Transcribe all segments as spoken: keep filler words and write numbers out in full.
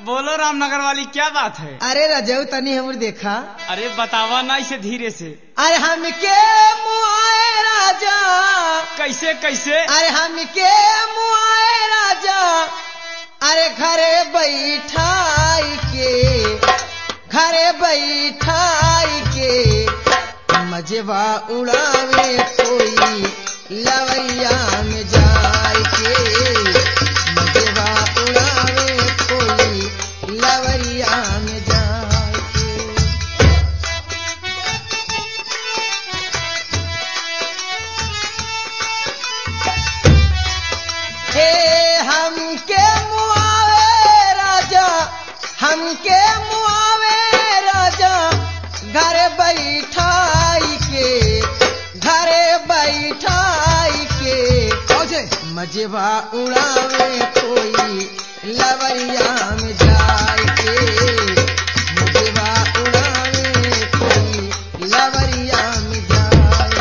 बोलो रामनगर वाली, क्या बात है? अरे रजऊ तनी हमर देखा। अरे बतावा ना इसे धीरे से। अरे हम के मुआए राजा, कैसे कैसे? अरे हम के मुआए राजा, अरे घरे बैठाई के, घरे बैठाई के मजवा उड़ावे कोई लवैया में जाए के, मजवा उड़ावे कोई लवैया में जाए के। हे हमके मुआवे राजा, हमके मुआवे राजा, घरे बैठाई के, घरे बैठाई के मजवा उड़ावे कोई लवैया में जाए के, मजवा उड़ावे कोई लवैया में जाए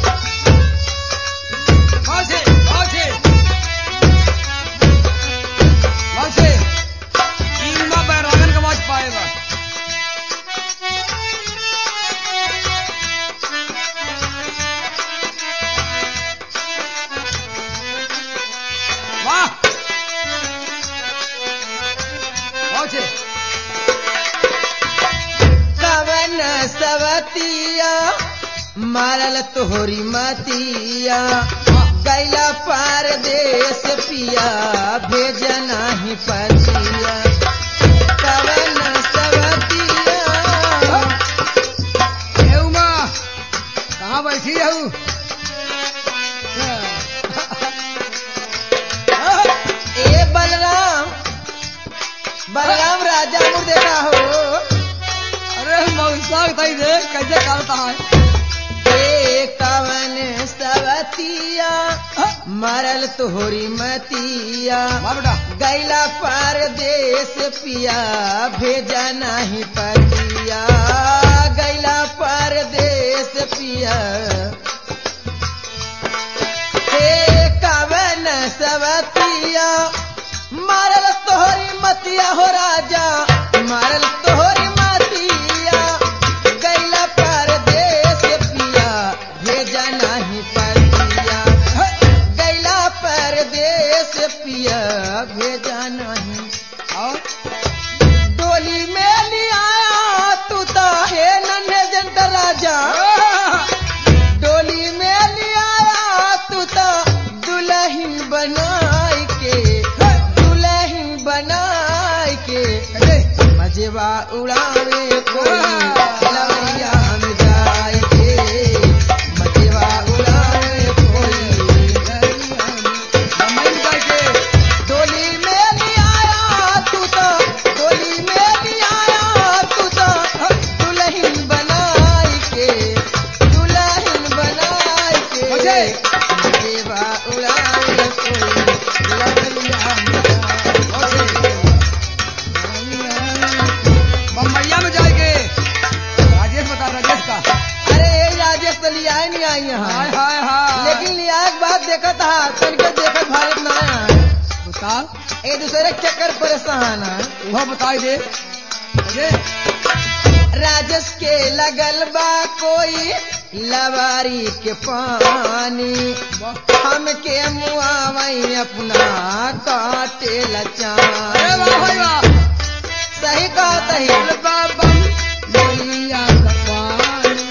के। कीमा बैरागन का आवाज पाएगा। कवन सवतिया मारल तोहरी मतिया, गैला परदेश पिया भेजना ही पतिया। कवन सवतिया कहाँ बैठी रहू? ए बलराम, बलराम राजा मुर्देरा हो। अरे मौसा दे कैसे करता है? ए कवन सवतिया मरल तोहरी मतिया, गैला परदेश पिया भेजा नहीं पतिया, गैला परदेश पिया। हे कवन सवतिया मारल तोहरी मतिया हो राजा, मारल तोहरी मतिया, गैला परदेश पिया भेजा नहीं पतिया, गैला परदेश पिया भेजा नहीं। और डोली में लिया तू तो है नन्हे जंट राजा, डोली में लिया तू तो दुल्हन बनाई के, दुल्हन बनाई के मजवा उड़ावे कोई लवैया में जाए के, मजवा उड़ावे कोई लवैया में जाए के। डोली में लिया तू तो, डोली में लिया तू तो दुल्हन बनाई के, दुल्हन बनाई के मजवा उड़ावे कोई लवैया में जाए। बम्बैया में जाएंगे। राजेश बता, राजेश का। अरे राजेश तो लिया ही नहीं आई यहाँ, हाय हाय हाय। लेकिन लिया एक बात देखा था, तनके देखा भारत ना आया बता, एक दूसरे के चक्कर परेशान है। वह बताई दे। अरे राजेश के लगल बा कोई लवारी के पानी, हमके मुआवई अपना काटे अरे वाह लचानी। भाई वाह। सही कहा सही। बम दुनिया का पानी।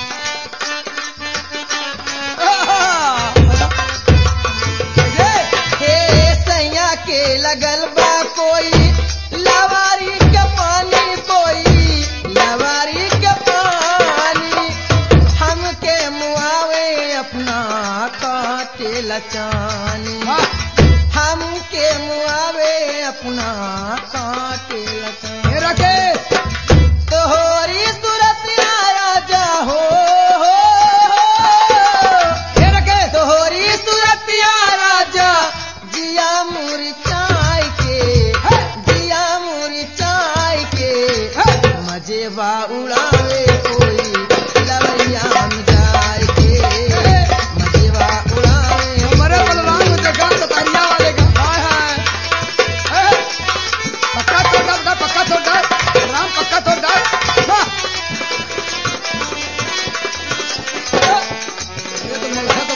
हे सैया के लगल बा कोई लवारी के पानी, कोई लवारी के पानी, हमके मुआवे अपना काटे लचानी, हमके मुआवे अपना काटे लचानी। ये रखे तोहरी सूरत राजा हो, ये रखे तोहरी सूरत राजा, जिया मुरचाई के, जिया मुरचाई के मजेवा उड़ावे कोई लवैया में जाए के, मजेवा उड़ावे। बड़े बलराम को देखा तो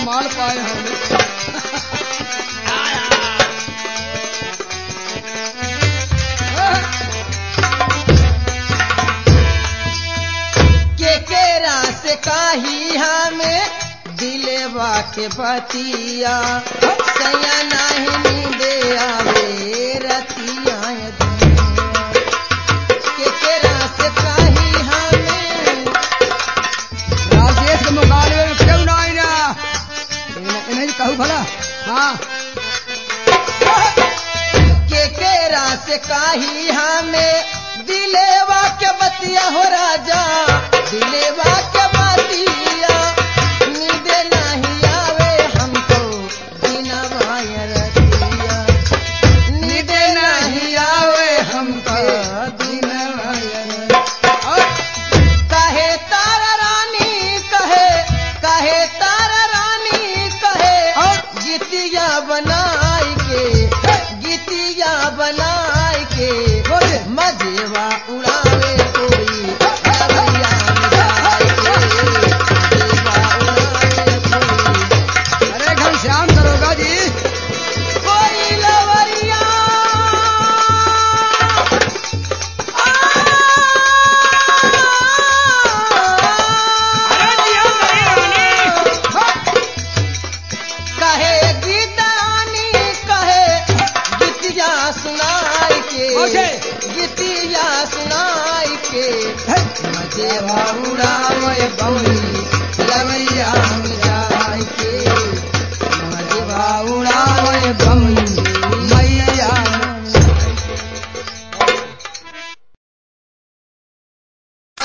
माल पाए हम। के केरा से काही हमें दिलेवा के बतिया सया नहीं नींदे आवे रतिया के केरा से काही हमें राजेश के मुकाबले में क्यों ना आई ना इन्हें इन्हें कहूँ भला। हाँ के केरा से काही हमें दिलेवा के बतिया हो राजा दिलेवा के